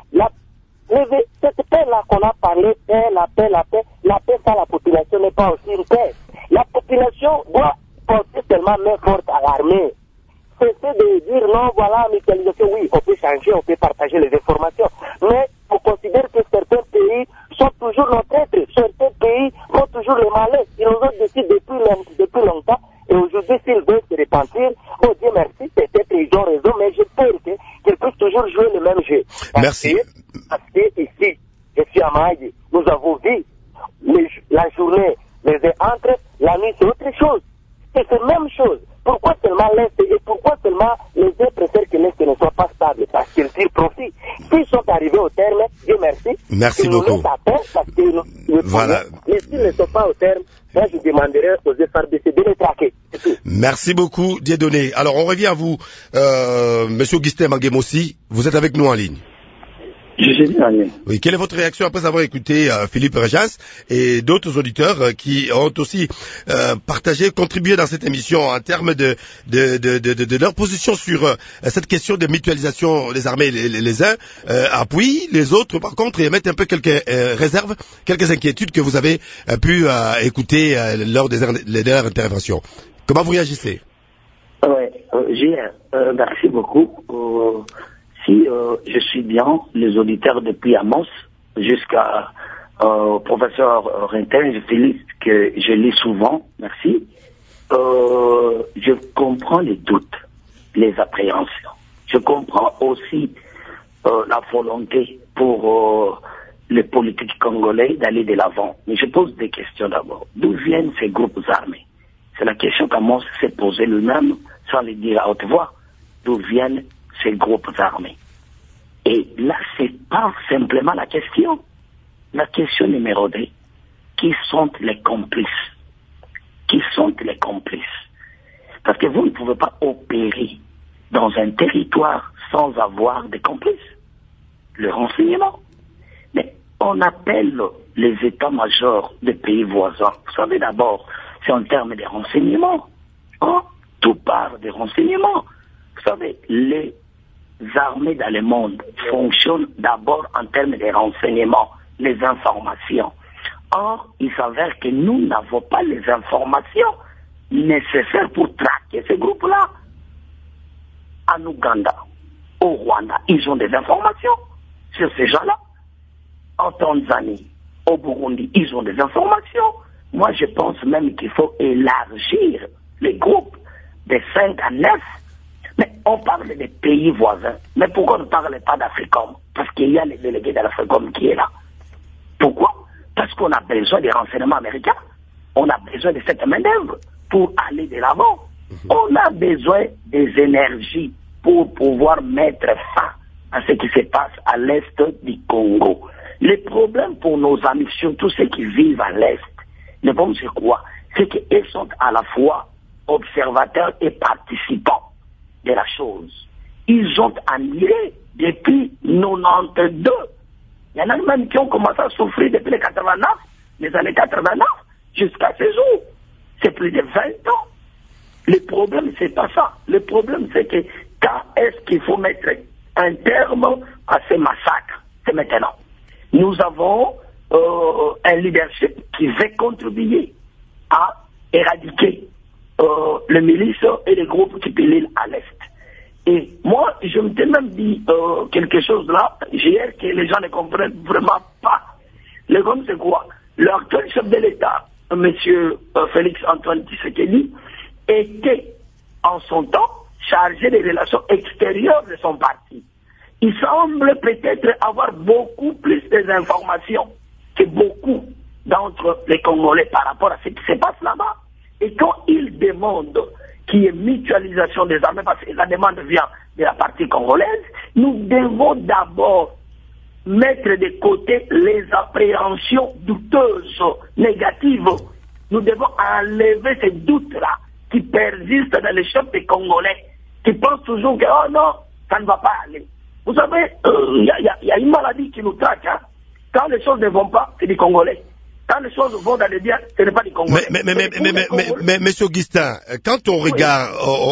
cette paix-là qu'on a parlé, la paix sans la population n'est pas aussi une paix. La population doit porter tellement main forte à l'armée. Cesser de dire non, voilà, mutualisation, oui, on peut changer, on peut partager les informations. Mais on considère que certains pays sont toujours nos traîtres. Certains pays font toujours le malin. Ils nous ont décidé depuis longtemps. Et aujourd'hui, s'ils veulent se repentir, oh Dieu merci, peut-être ils ont raison, mais j'ai peur qu'ils puissent toujours jouer le même jeu. Merci. Parce que ici, je suis à Maï, nous avons vu la journée, les entre, la nuit c'est autre chose. Et c'est la même chose. Pourquoi seulement l'Est et pourquoi seulement les uns préfèrent que l'Est ne soit pas stable parce qu'ils tirent profit. S'ils sont arrivés au terme, Dieu merci. Merci beaucoup. Nous laissent à terre parce que voilà. Mais s'ils ne sont pas au terme, moi je demanderai aux FRDC de les traquer. Merci beaucoup, Dieudonné. Alors on revient à vous, Monsieur Augustin Manguemossi. Vous êtes avec nous en ligne. Je suis bien en ligne. Oui, quelle est votre réaction après avoir écouté Philippe Régence et d'autres auditeurs qui ont aussi partagé, contribué dans cette émission en termes de leur position sur cette question de mutualisation des armées. Les uns appuient, les autres par contre émettent un peu quelques réserves, quelques inquiétudes que vous avez pu écouter lors des dernières interventions. Comment vous réagissez? Oui, merci beaucoup. Si je suis bien, les auditeurs depuis Amos jusqu'à professeur Rintin, que je lis souvent, merci. Je comprends les doutes, les appréhensions. Je comprends aussi la volonté pour les politiques congolais d'aller de l'avant. Mais je pose des questions d'abord. D'où viennent ces groupes armés? C'est la question qu'Amos s'est posée lui-même, sans le dire à haute voix. D'où viennent ces groupes armés? Et là, c'est pas simplement la question. La question numéro 2, qui sont les complices? Qui sont les complices? Parce que vous ne pouvez pas opérer dans un territoire sans avoir des complices. Le renseignement. Mais on appelle les états-majors des pays voisins. Vous savez d'abord, c'est en termes de renseignements. Hein? Tout part des renseignements. Vous savez, les armées dans le monde fonctionnent d'abord en termes de renseignements, les informations. Or, il s'avère que nous n'avons pas les informations nécessaires pour traquer ces groupes-là. En Ouganda, au Rwanda, ils ont des informations sur ces gens-là. En Tanzanie, au Burundi, ils ont des informations. Moi, je pense même qu'il faut élargir les groupes de 5 à 9. Mais on parle des pays voisins. Mais pourquoi on ne parle pas d'Africom? Parce qu'il y a les délégués de l'Africom qui est là. Pourquoi? Parce qu'on a besoin des renseignements américains. On a besoin de cette main-d'œuvre pour aller de l'avant. On a besoin des énergies pour pouvoir mettre fin à ce qui se passe à l'est du Congo. Le problème pour nos amis, surtout ceux qui vivent à l'est, le problème c'est quoi? C'est qu'ils sont à la fois observateurs et participants de la chose. Ils ont annulé depuis 92. Il y en a même qui ont commencé à souffrir depuis les 89, les années 89, jusqu'à ce jour. C'est plus de 20 ans. Le problème, c'est pas ça. Le problème, c'est que quand est-ce qu'il faut mettre un terme à ces massacres? C'est maintenant. Nous avons un leadership qui veut contribuer à éradiquer les milices et les groupes qui pilulent à l'Est. Et moi, je m'étais même dit quelque chose là, hier, que les gens ne comprennent vraiment pas. Le groupe, c'est quoi? L'actuel chef de l'État, M. Félix Antoine Tshisekedi, était en son temps chargé des relations extérieures de son parti. Il semble peut-être avoir beaucoup plus d'informations que beaucoup d'entre les Congolais par rapport à ce qui se passe là-bas. Et quand il demande qu'il y ait mutualisation des armées, parce que la demande vient de la partie congolaise, nous devons d'abord mettre de côté les appréhensions douteuses, négatives. Nous devons enlever ces doutes-là qui persistent dans les chefs des Congolais, qui pensent toujours que, oh non, ça ne va pas aller. Vous savez, il y a une maladie qui nous traque. Hein. Quand les choses ne vont pas, c'est des Congolais. Quand les choses vont dans les biens, ce n'est pas des Congolais. Mais monsieur Augustin, quand on regarde,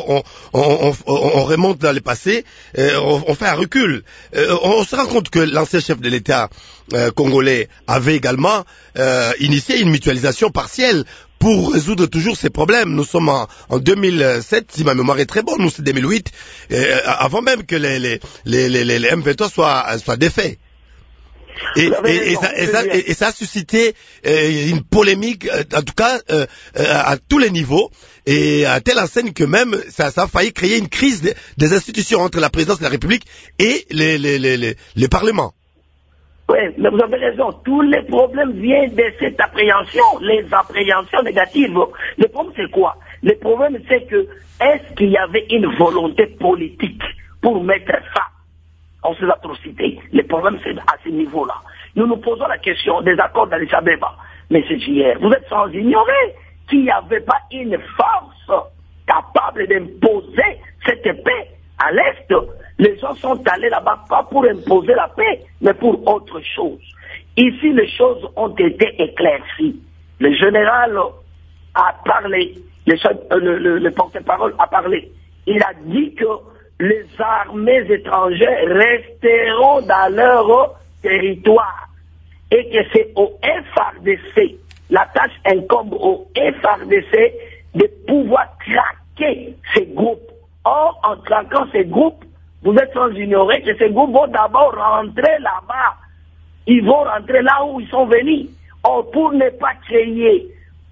on remonte dans le passé, on fait un recul. On se rend compte que l'ancien chef de l'État congolais avait également initié une mutualisation partielle pour résoudre toujours ces problèmes. Nous sommes en 2007, si ma mémoire est très bonne, nous c'est 2008, avant même que les M23 soient défaits. Et ça a suscité une polémique, en tout cas à tous les niveaux, et à telle enseigne que même ça a failli créer une crise des institutions entre la présidence de la République et les parlements. Oui, mais vous avez raison. Tous les problèmes viennent de cette appréhension, les appréhensions négatives. Le problème, c'est quoi? Le problème, c'est que, est-ce qu'il y avait une volonté politique pour mettre fin à ces atrocités? Le problème, c'est à ce niveau-là. Nous nous posons la question des accords d'Addis Abeba. Mais c'est hier. Vous êtes sans ignorer qu'il n'y avait pas une force capable d'imposer cette paix à l'Est. Les gens sont allés là-bas pas pour imposer la paix, mais pour autre chose. Ici, les choses ont été éclaircies. Le général a parlé, le porte-parole a parlé. Il a dit que les armées étrangères resteront dans leur territoire et que c'est au FARDC, la tâche incombe au FARDC de pouvoir traquer ces groupes. Or, en traquant ces groupes, vous êtes sans ignorer que ces groupes vont d'abord rentrer là-bas. Ils vont rentrer là où ils sont venus. Or, pour ne pas créer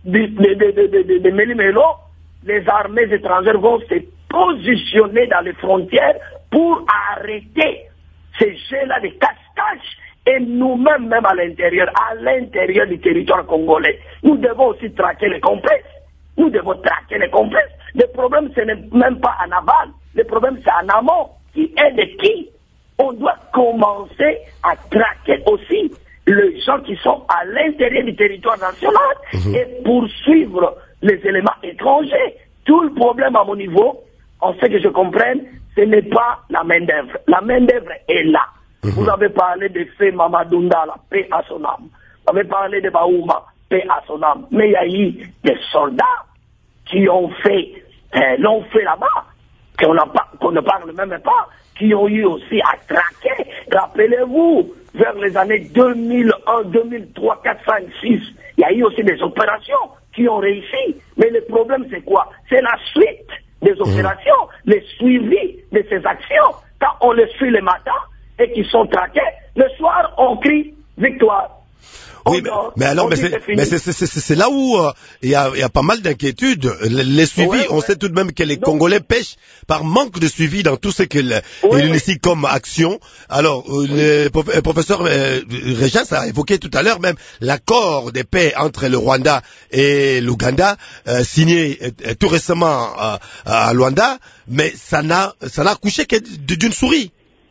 de méli-mélo, les armées étrangères vont se positionner dans les frontières pour arrêter ces jeux-là de cache-cache. Et nous-mêmes, même à l'intérieur du territoire congolais, nous devons aussi traquer les complexes. Nous devons traquer les complexes. Le problème, ce n'est même pas en aval. Le problème, c'est en amont. Qui aide qui? On doit commencer à traquer aussi les gens qui sont à l'intérieur du territoire national et poursuivre les éléments étrangers. Tout le problème à mon niveau, en ce que je comprenne, ce n'est pas la main-d'œuvre. La main-d'œuvre est là. Vous avez parlé de Fé Mamadunda, la paix à son âme. Vous avez parlé de Baouma, paix à son âme. Mais il y a eu des soldats qui ont fait, l'ont fait là-bas, qu'on ne parle même pas, qui ont eu aussi à traquer. Rappelez-vous, vers les années 2001, 2003, 4, 5, 6, il y a eu aussi des opérations qui ont réussi. Mais le problème, c'est quoi? C'est la suite des opérations, le suivi de ces actions. Quand on les suit le matin, et qui sont traqués, le soir, on crie victoire. Oui, mais alors, c'est là où il y a pas mal d'inquiétudes. Les suivis, on sait tout de même que les Congolais pêchent par manque de suivi dans tout ce qu'ils initient comme action. Alors, le professeur Régis a évoqué tout à l'heure même l'accord de paix entre le Rwanda et l'Ouganda, signé tout récemment à Luanda, mais ça n'a accouché que d'une souris.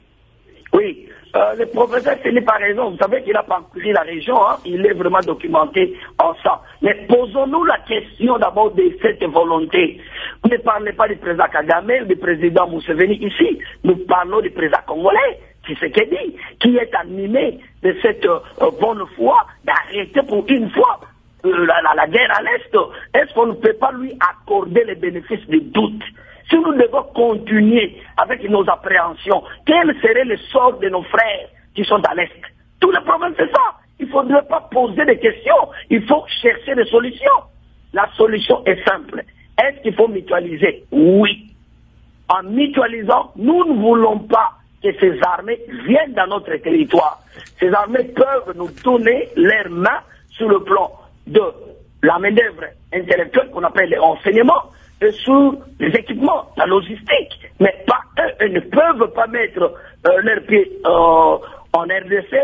Oui, le professeur Philippe a raison. Vous savez qu'il a parcouru la région, hein? Il est vraiment documenté en ça. Mais posons-nous la question d'abord de cette volonté. Vous ne parlez pas du président Kagame ou du président Museveni ici. Nous parlons du président congolais, Tshisekedi, qui est animé de cette bonne foi d'arrêter pour une fois la guerre à l'Est. Est-ce qu'on ne peut pas lui accorder les bénéfices du doute? Si nous devons continuer avec nos appréhensions, quel serait le sort de nos frères qui sont à l'Est? Tout le problème, c'est ça. Il ne faudrait pas poser des questions. Il faut chercher des solutions. La solution est simple. Est-ce qu'il faut mutualiser? Oui. En mutualisant, nous ne voulons pas que ces armées viennent dans notre territoire. Ces armées peuvent nous donner leurs mains sur le plan de la main-d'œuvre intellectuelle qu'on appelle les renseignements, sur les équipements, la logistique, mais pas eux ne peuvent pas mettre leurs pieds en RDC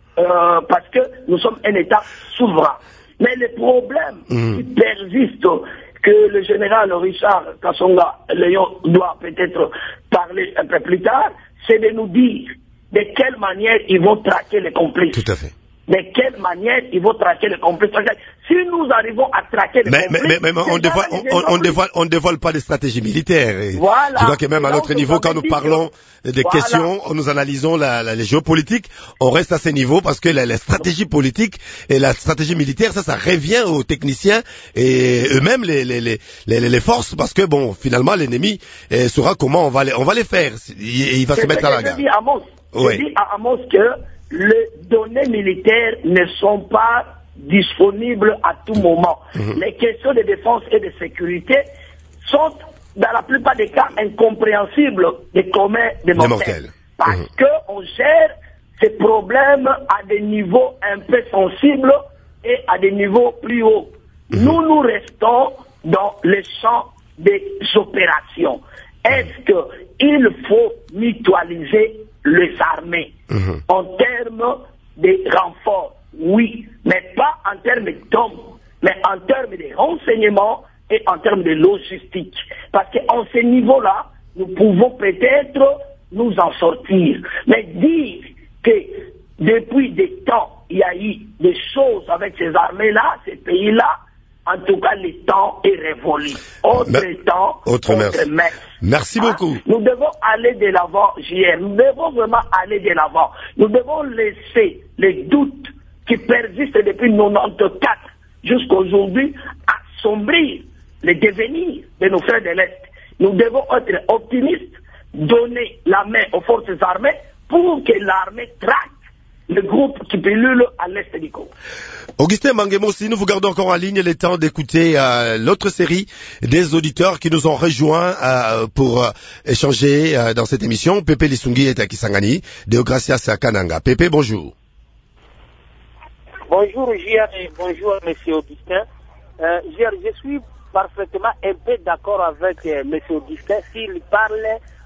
parce que nous sommes un État souverain. Mais le problème qui persiste, que le général Richard Kassonga Léon doit peut-être parler un peu plus tard, c'est de nous dire de quelle manière ils vont traquer les complices. Tout à fait. De quelle manière ils vont traquer les complices. Si nous arrivons à traquer les complices... Mais on ne dévoile pas les stratégies militaires. Voilà. Je crois que même à notre niveau, quand nous parlons des questions, nous analysons les géopolitiques, on reste à ce niveau parce que la stratégie politique et la stratégie militaire, ça revient aux techniciens et eux-mêmes les forces, parce que bon, finalement, l'ennemi saura comment on va les faire. Il va se mettre à la garde. Je dis à Amos que les données militaires ne sont pas disponibles à tout moment. Les questions de défense et de sécurité sont, dans la plupart des cas, incompréhensibles des communs des mortels. Parce qu'on gère ces problèmes à des niveaux un peu sensibles et à des niveaux plus hauts. Nous restons dans le champ des opérations. Est-ce qu'il faut mutualiser les armées en termes de renforts? Oui, mais pas en termes d'hommes, mais en termes de renseignements et en termes de logistique. Parce qu'en ce niveau-là, nous pouvons peut-être nous en sortir. Mais dire que depuis des temps, il y a eu des choses avec ces armées-là, ces pays-là, en tout cas, le temps est révolu. Autre messe. Merci beaucoup. Nous devons aller de l'avant, JR. Nous devons vraiment aller de l'avant. Nous devons laisser les doutes qui persistent depuis 1994 jusqu'à aujourd'hui assombrir le devenir de nos frères de l'Est. Nous devons être optimistes, donner la main aux forces armées pour que l'armée traque le groupe qui pilule à l'Est du Congo. Augustin Mangemossi, nous vous gardons encore en ligne le temps d'écouter l'autre série des auditeurs qui nous ont rejoints pour échanger dans cette émission. Pépé Lisungi est à Kisangani, Deogracias à Kananga. Pépé, bonjour. Bonjour JR et bonjour M. Augustin. JR, je suis parfaitement un peu d'accord avec M. Augustin s'il parle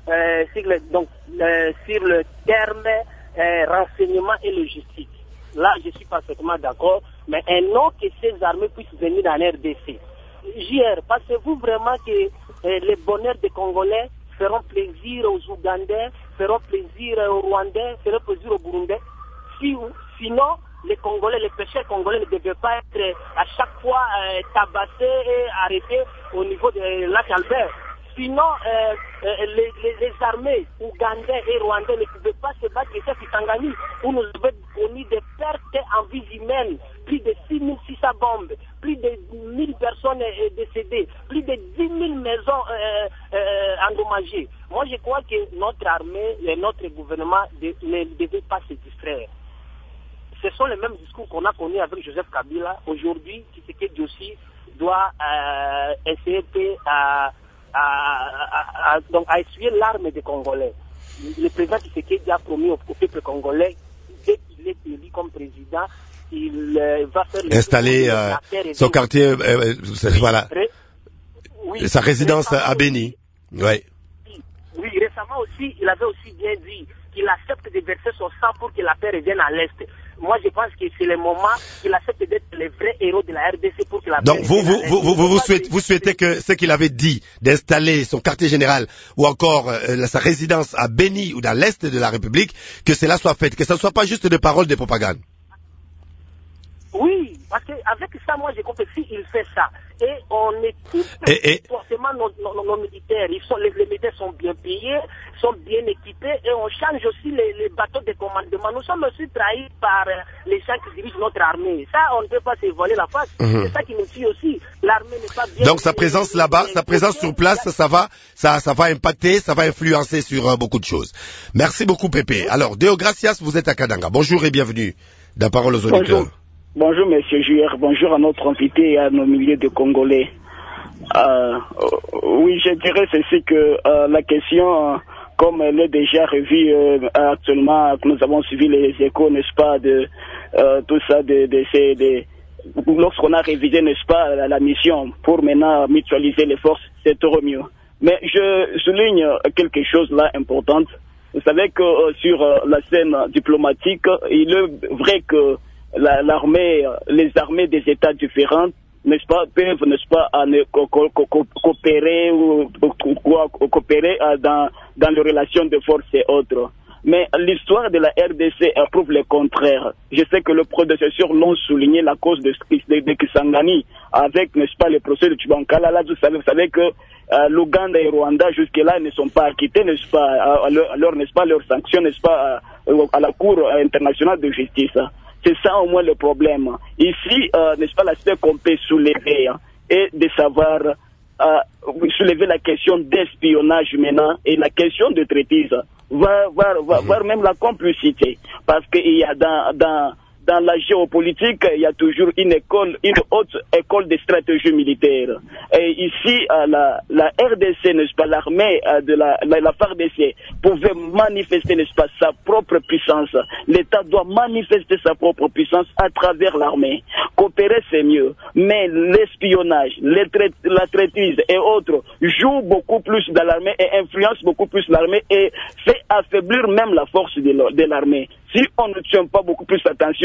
sur le terme renseignement et logistique. Là, je suis parfaitement d'accord, mais un nom que ces armées puissent venir en RDC. JR, pensez-vous vraiment que les bonheurs des Congolais feront plaisir aux Ougandais, feront plaisir aux Rwandais, feront plaisir aux Burundais? Sinon, les Congolais, les pêcheurs congolais ne devaient pas être à chaque fois tabassés et arrêtés au niveau de lac Albert. Sinon, les armées ougandais et rwandais ne pouvaient pas se battre avec Kisangani, où nous avons connu des pertes en vie humaine, plus de 6600 bombes, plus de 1000 personnes décédées, plus de 10 000 maisons endommagées. Moi, je crois que notre armée et notre gouvernement ne devaient pas se distraire. Ce sont les mêmes discours qu'on a connus avec Joseph Kabila. Aujourd'hui, Tshisekedi aussi doit essayer à essuyer l'arme des Congolais. Le président Tshisekedi a promis au peuple congolais, dès qu'il est élu comme président, il va faire installer son quartier, voilà, oui, sa résidence à Béni. Ouais. Oui, récemment aussi, il avait aussi bien dit qu'il accepte de verser son sang pour que la paix revienne à l'Est. Moi, je pense que c'est le moment qu'il accepte d'être le vrai héros de la RDC pour que la paix revienne à l'Est. Vous souhaitez que ce qu'il avait dit d'installer son quartier général ou encore sa résidence à Béni ou dans l'Est de la République, que cela soit fait, que ce ne soit pas juste des paroles de propagande. Oui, parce qu'avec ça, moi, j'ai compris s'il fait ça. Et on équipe forcément nos militaires. Les militaires sont bien payés, sont bien équipés, et on change aussi les bateaux de commandement. Nous sommes aussi trahis par les gens qui dirigent notre armée. Ça, on ne peut pas se voiler la face. C'est ça qui nous tue aussi. L'armée n'est pas bien. Donc sa présence là-bas, sa présence sur place, ça va impacter, ça va influencer sur beaucoup de choses. Merci beaucoup, Pépé. Alors, Deogracias, vous êtes à Kananga. Bonjour et bienvenue. La parole aux auditeurs. Bonjour Monsieur Juer, bonjour à notre invité et à nos milliers de Congolais. Oui, je dirais ceci que la question, comme elle est déjà revue actuellement, nous avons suivi les échos, n'est-ce pas, de tout ça, lorsqu'on a révisé, n'est-ce pas, la mission pour maintenant mutualiser les forces, c'est trop mieux. Mais je souligne quelque chose là importante. Vous savez que sur la scène diplomatique, il est vrai que l'armée, les armées des États différents, n'est-ce pas, peuvent, n'est-ce pas, coopérer ou coopérer dans les relations de force et autres. Mais l'histoire de la RDC prouve le contraire. Je sais que le prédécesseur l'ont souligné, la cause de Kisangani, avec, n'est-ce pas, le procès de Chibankala. Là, vous savez que l'Ouganda et Rwanda, jusque-là, ne sont pas acquittés, n'est-ce pas, alors, n'est-ce pas, leurs sanctions, n'est-ce pas, à la Cour internationale de justice. C'est ça au moins le problème. Ici, n'est-ce pas, l'aspect qu'on peut soulever et de savoir soulever la question d'espionnage maintenant et la question de traîtrise, voir même la complicité. Parce qu'il y a dans la géopolitique, il y a toujours une haute école de stratégie militaire. Et ici, la RDC, n'est-ce pas, l'armée de la FARDC pouvait manifester, n'est-ce pas, sa propre puissance. L'État doit manifester sa propre puissance à travers l'armée. Coopérer, c'est mieux. Mais l'espionnage, la traîtrise et autres jouent beaucoup plus dans l'armée et influencent beaucoup plus l'armée et fait affaiblir même la force de l'armée. Si on ne tient pas beaucoup plus attention,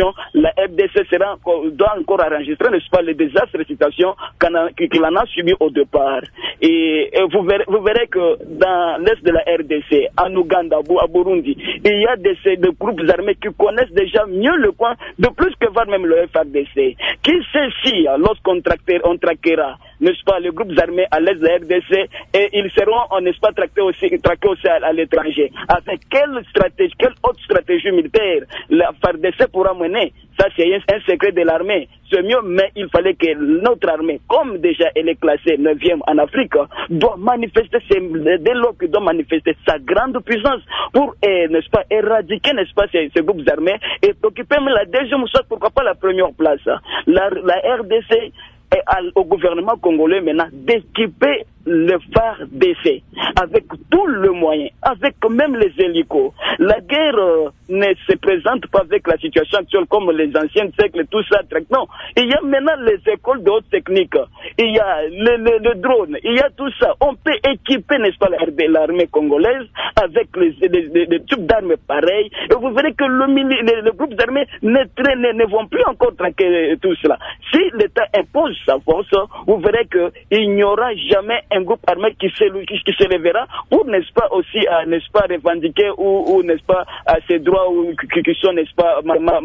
situation, la RDC doit encore enregistrer, n'est-ce pas, les désastres de situation qu'il en a subi au départ. Et vous verrez que dans l'est de la RDC, en Ouganda, à Burundi, il y a des groupes armés qui connaissent déjà mieux le coin, de plus que voir même le FARDC. Qui sait si, lorsqu'on traquera, n'est-ce pas, les groupes armés à l'est de la RDC, et ils seront, n'est-ce pas, traqués aussi à l'étranger. Avec quelle autre stratégie militaire la FARDC pourra mener? Ça, c'est un secret de l'armée. C'est mieux, mais il fallait que notre armée, comme déjà elle est classée 9e en Afrique, doit manifester, dès lors qu'elle doit manifester sa grande puissance pour, n'est-ce pas, éradiquer, n'est-ce pas, ces groupes armés et occuper même la deuxième, soit pourquoi pas la première place. La RDC et au gouvernement congolais maintenant d'équiper le FARDC avec tous les moyens, avec même les hélicos. La guerre ne se présente pas avec la situation actuelle comme les anciens siècles, tout ça. Non, il y a maintenant les écoles de haute technique, il y a le drone, il y a tout ça. On peut équiper, n'est-ce pas, l'armée congolaise avec les types d'armes pareilles. Et vous verrez que les groupes armés ne vont plus encore traquer tout cela. Si l'État impose sa force, vous verrez qu'il n'y aura jamais un groupe armé qui se lèvera pour, n'est-ce pas, aussi, n'est-ce pas, revendiquer ou n'est-ce pas, ces droits qui sont, n'est-ce pas,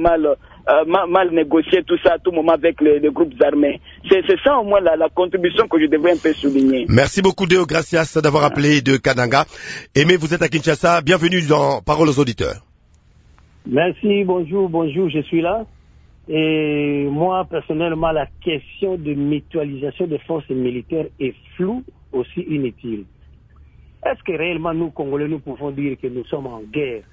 mal négociés, tout ça, à tout moment avec les groupes armés. C'est ça, au moins, la contribution que je devrais un peu souligner. Merci beaucoup, Deo Gracias, d'avoir appelé de Kananga. Aimé, vous êtes à Kinshasa. Bienvenue dans Parole aux auditeurs. Merci, bonjour, je suis là. Et moi, personnellement, la question de mutualisation des forces militaires est floue, aussi inutile. Est-ce que réellement, nous, Congolais, nous pouvons dire que nous sommes en guerre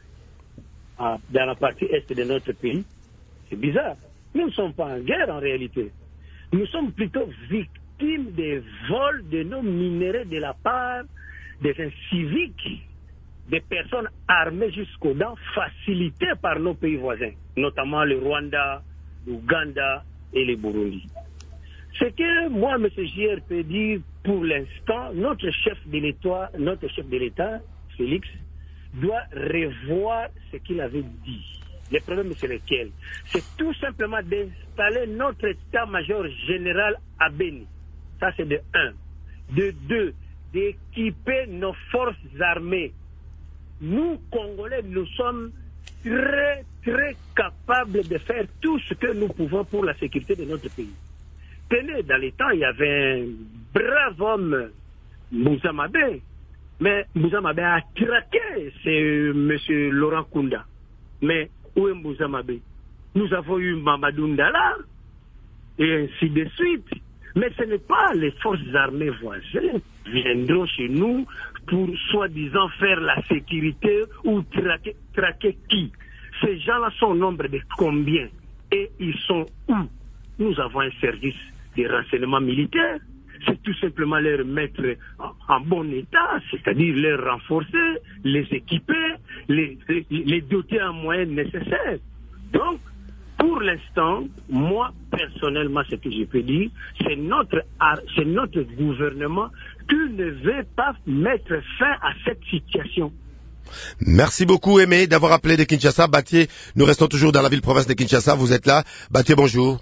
dans la partie est de notre pays? C'est bizarre. Nous ne sommes pas en guerre, en réalité. Nous sommes plutôt victimes des vols de nos minéraux de la part des civiques, des personnes armées jusqu'aux dents, facilitées par nos pays voisins, notamment le Rwanda, l'Ouganda et le Burundi. Ce que moi, M. JR, peut dire pour l'instant, notre chef de l'État, Félix, doit revoir ce qu'il avait dit. Le problème, c'est lequel? C'est tout simplement d'installer notre état-major général à Beni. Ça, c'est de 1. De 2, d'équiper nos forces armées. Nous, Congolais, nous sommes très, très capables de faire tout ce que nous pouvons pour la sécurité de notre pays. Tenez, dans les temps, il y avait un brave homme, Moussa Mabé. Mais Moussa Mabé a traqué, c'est M. Laurent Kunda. Mais où est Moussa Mabé? Nous avons eu Mamadou Ndala, et ainsi de suite. Mais ce n'est pas les forces armées voisines qui viendront chez nous pour soi-disant faire la sécurité ou traquer qui? Ces gens-là sont au nombre de combien? Et ils sont où? Nous avons un service de renseignement militaire. C'est tout simplement les mettre en bon état, c'est-à-dire les renforcer, les équiper, les doter en moyens nécessaires. Donc, pour l'instant, moi, personnellement, ce que je peux dire, c'est notre gouvernement qui ne veut pas mettre fin à cette situation. Merci beaucoup, Aimé, d'avoir appelé de Kinshasa. Batié, nous restons toujours dans la ville-province de Kinshasa. Vous êtes là. Batié, bonjour.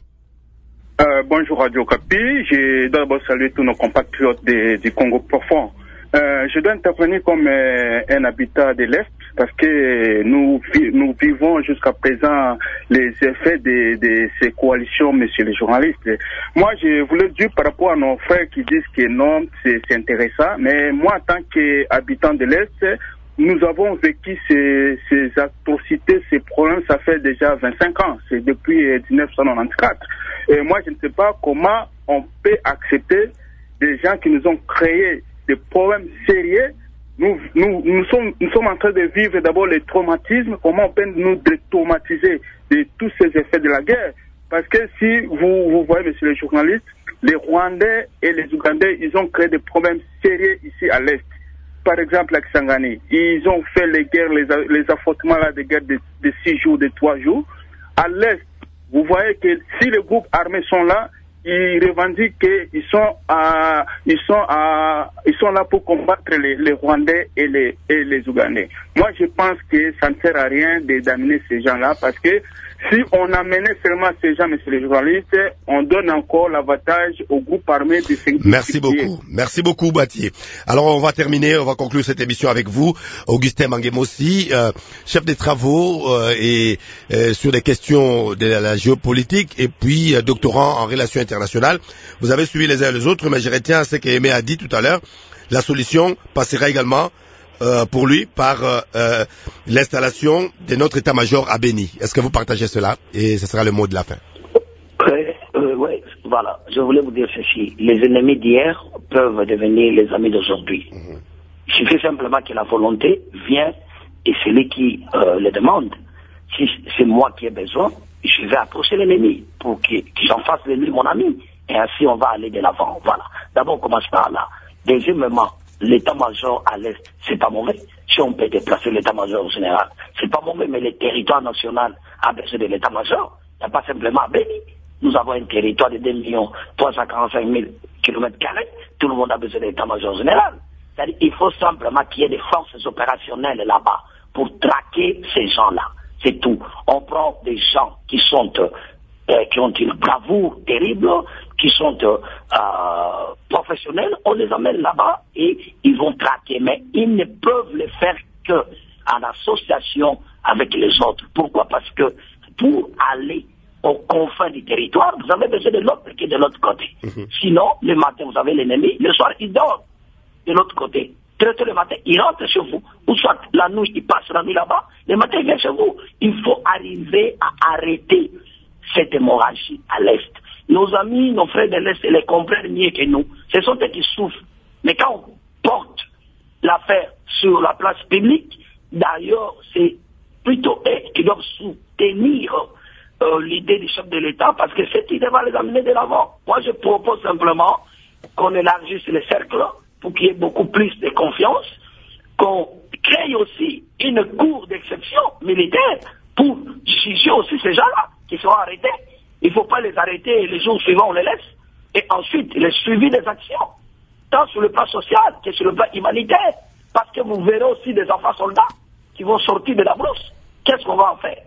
Bonjour Radio Okapi. Je dois d'abord saluer tous nos compatriotes du Congo profond. Je dois intervenir comme un habitant de l'Est parce que nous vivons jusqu'à présent les effets de ces coalitions, messieurs les journalistes. Moi, je voulais dire par rapport à nos frères qui disent que non, c'est intéressant, mais moi, en tant qu'habitant de l'Est, nous avons vécu ces atrocités, ces problèmes, ça fait déjà 25 ans. C'est depuis 1994. Et moi, je ne sais pas comment on peut accepter des gens qui nous ont créé des problèmes sérieux. Nous sommes en train de vivre d'abord les traumatismes. Comment on peut nous détraumatiser de tous ces effets de la guerre? Parce que si vous voyez, messieurs les journalistes, les Rwandais et les Ougandais, ils ont créé des problèmes sérieux ici à l'Est. Par exemple, à Kisangani, ils ont fait les guerres, les affrontements là, des guerres de 6 jours, de 3 jours. À l'Est, vous voyez que si les groupes armés sont là, ils revendiquent qu'ils sont là pour combattre les Rwandais et les Ougandais. Moi, je pense que ça ne sert à rien d'amener ces gens-là parce que Si on amenait seulement ces gens, messieurs les journalistes, on donne encore l'avantage au groupe armé de sécurité. Merci beaucoup, Batié. Alors, on va conclure cette émission avec vous, Augustin Manguemossi, chef des travaux sur les questions de la géopolitique et puis doctorant en relations internationales. Vous avez suivi les uns et les autres, mais je retiens ce qu'Aimé a dit tout à l'heure. La solution passera également pour lui par l'installation de notre état-major à Béni. Est-ce que vous partagez cela? Et ce sera le mot de la fin. Oui, voilà. Je voulais vous dire ceci. Les ennemis d'hier peuvent devenir les amis d'aujourd'hui. Il suffit simplement que la volonté vienne et celui qui le demande. Si c'est moi qui ai besoin, je vais approcher l'ennemi pour qu'il s'en fasse de lui mon ami. Et ainsi, on va aller de l'avant. Voilà. D'abord, on commence par là. Deuxièmement, l'état-major à l'Est, c'est pas mauvais. Si on peut déplacer l'état-major au général, c'est pas mauvais, mais le territoire national a besoin de l'état-major. Il n'y a pas simplement à Béni. Nous avons un territoire de 2 345 000 km². Tout le monde a besoin de l'état-major général. C'est-à-dire qu'il faut simplement qu'il y ait des forces opérationnelles là-bas pour traquer ces gens-là. C'est tout. On prend des gens qui sont qui ont une bravoure terrible, qui sont professionnels, on les amène là-bas et ils vont traquer. Mais ils ne peuvent le faire qu'en association avec les autres. Pourquoi? Parce que pour aller aux confins du territoire, vous avez besoin de l'autre qui est de l'autre côté. Sinon, le matin, vous avez l'ennemi, le soir, il dort de l'autre côté. Très tôt le matin, il rentre chez vous. Ou soit la nuit, il passe la nuit là-bas, le matin, il vient chez vous. Il faut arriver à arrêter cette hémorragie à l'Est. Nos amis, nos frères de l'Est, ils les comprennent mieux que nous. Ce sont eux qui souffrent. Mais quand on porte l'affaire sur la place publique, d'ailleurs, c'est plutôt eux qui doivent soutenir l'idée du chef de l'État, parce que cette idée va les amener de l'avant. Moi, je propose simplement qu'on élargisse les cercles pour qu'il y ait beaucoup plus de confiance, qu'on crée aussi une cour d'exception militaire pour juger aussi ces gens-là qui seront arrêtés. Il ne faut pas les arrêter et les jours suivants on les laisse. Et ensuite, le suivi des actions, tant sur le plan social que sur le plan humanitaire. Parce que vous verrez aussi des enfants soldats qui vont sortir de la brousse. Qu'est-ce qu'on va en faire?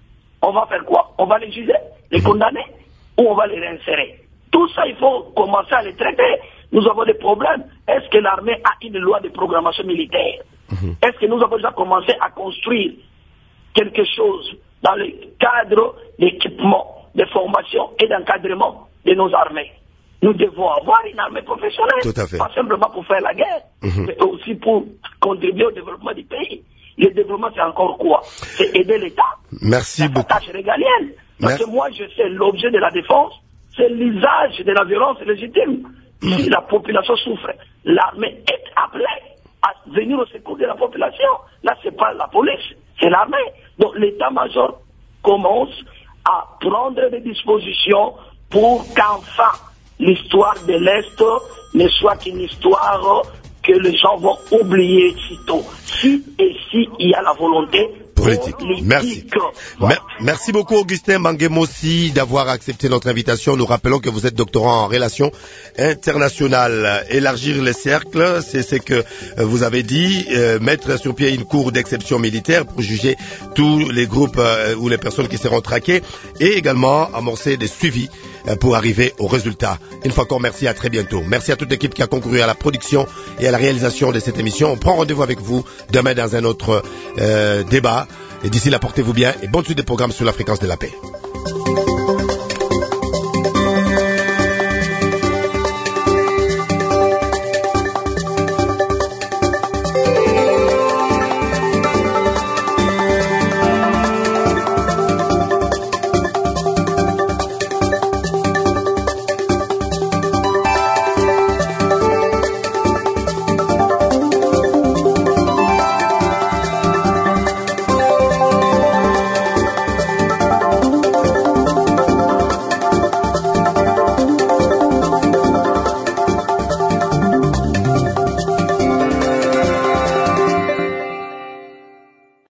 On va faire quoi? On va les juger, les condamner, ou on va les réinsérer? Tout ça, il faut commencer à les traiter. Nous avons des problèmes. Est-ce que l'armée a une loi de programmation militaire? Est-ce que nous avons déjà commencé à construire quelque chose dans le cadre d'équipement, de formation et d'encadrement de nos armées? Nous devons avoir une armée professionnelle, pas simplement pour faire la guerre, mais aussi pour contribuer au développement du pays. Le développement, c'est encore quoi? C'est aider l'État. Merci beaucoup. Tâche régalienne. Parce que moi, je sais, l'objet de la défense, c'est l'usage de la violence légitime. Si la population souffre, l'armée est appelée à venir au secours de la population. Là, c'est pas la police, c'est l'armée. Donc, l'état-major commence à prendre des dispositions pour qu'enfin l'histoire de l'Est ne soit qu'une histoire que les gens vont oublier sitôt. Si il y a la volonté politique. Merci. Merci beaucoup Augustin Manguemossi d'avoir accepté notre invitation. Nous rappelons que vous êtes doctorant en relations internationales. Élargir les cercles, c'est ce que vous avez dit, mettre sur pied une cour d'exception militaire pour juger tous les groupes ou les personnes qui seront traquées et également amorcer des suivis pour arriver au résultat. Une fois encore, merci, à très bientôt. Merci à toute l'équipe qui a concouru à la production et à la réalisation de cette émission. On prend rendez-vous avec vous demain dans un autre débat. Et d'ici là, portez-vous bien et bonne suite des programmes sur la fréquence de la paix.